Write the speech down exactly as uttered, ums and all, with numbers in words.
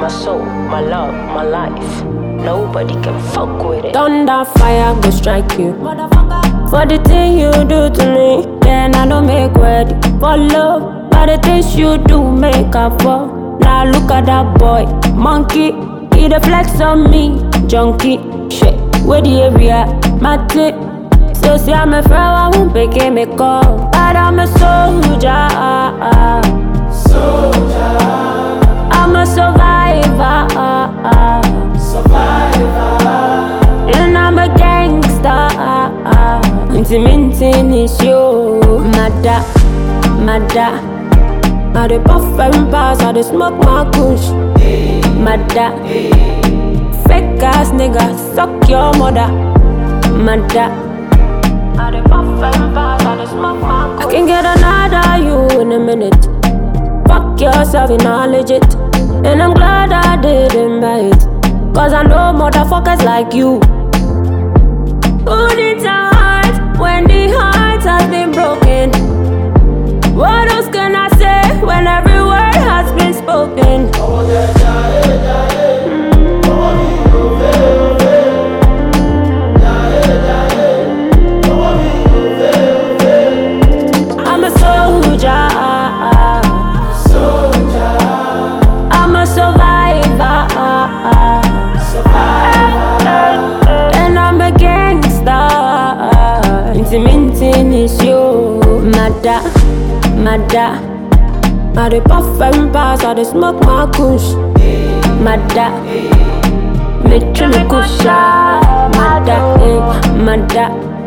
soul, my love, my life. Nobody can fuck with it. Thunder, fire, go strike you. For the thing you do to me, then I don't make ready for love. But the things you do make up for. Now look at that boy, monkey. He the flex on me, junkie. Shit, where the area, my tip. So see I'm a friend, I won't pick me call. But I'm a soldier. Soldier. I'm a survivor. Survivor. And I'm a gangster. Intimating is you. Mada, mada. I dey puff and pass, I dey smoke my kush. Mada. Fake ass nigga, suck your mother. Mada. I dey puff and pass, I dey smoke my kush. I can get another you in a minute. Fuck yourself, you're not legit. And I'm glad I didn't buy it. Cause I know motherfuckers like you. Who needs a heart when the heart has been broken? What else can I say when every word has been spoken? I'm a soldier. Soldier. I'm a survivor. Survivor. And I'm a gangster. Intimating is you. Mada, mada. I dey puff and pass, I dey smoke my kush. Mada, me trim me kusha. Mada, eh, mada.